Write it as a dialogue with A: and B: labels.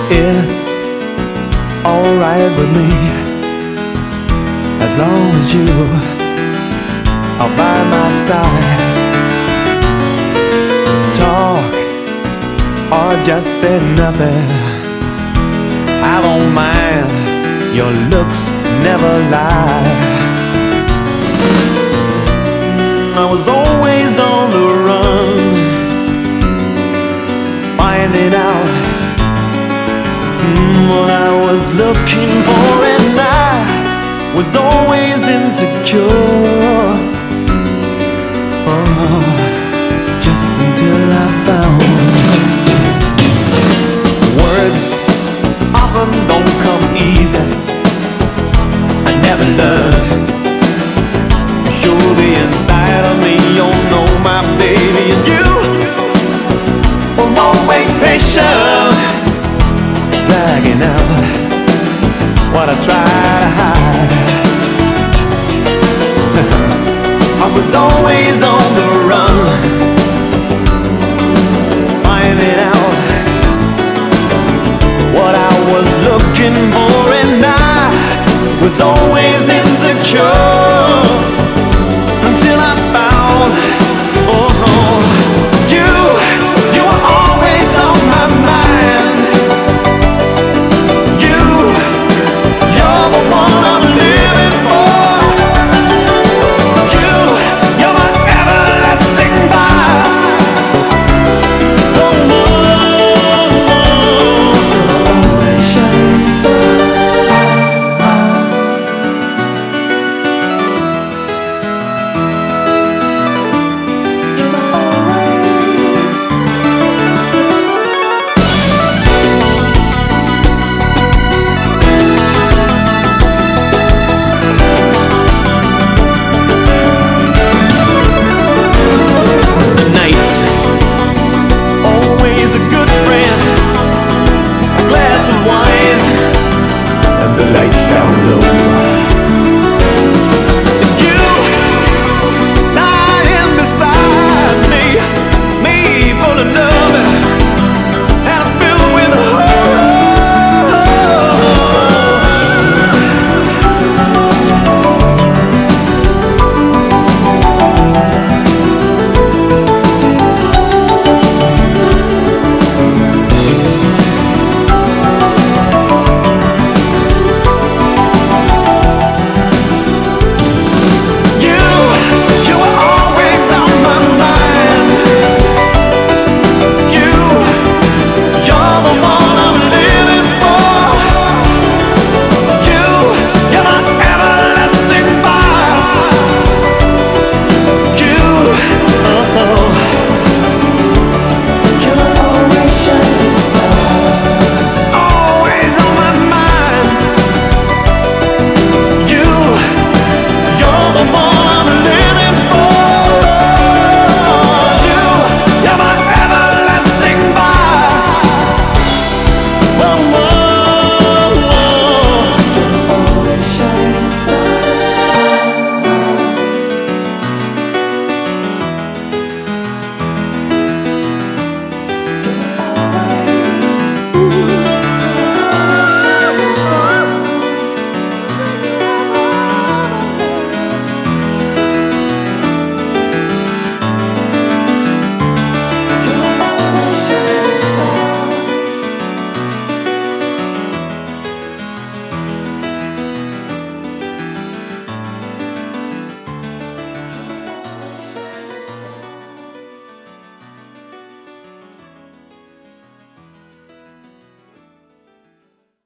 A: It's alright with me, as long as you are by my side. Talk or just say nothing, I don't mind, your looks never lie. I was always on the run, finding out what I was looking for, and I was always insecure. Oh, just until I found words often don't come easy. I never learned to show the inside of me. You know, my baby, and you were always patient, dragging out what I tried to hide. I was always on the run, finding out what I was looking for, and I was always insecure.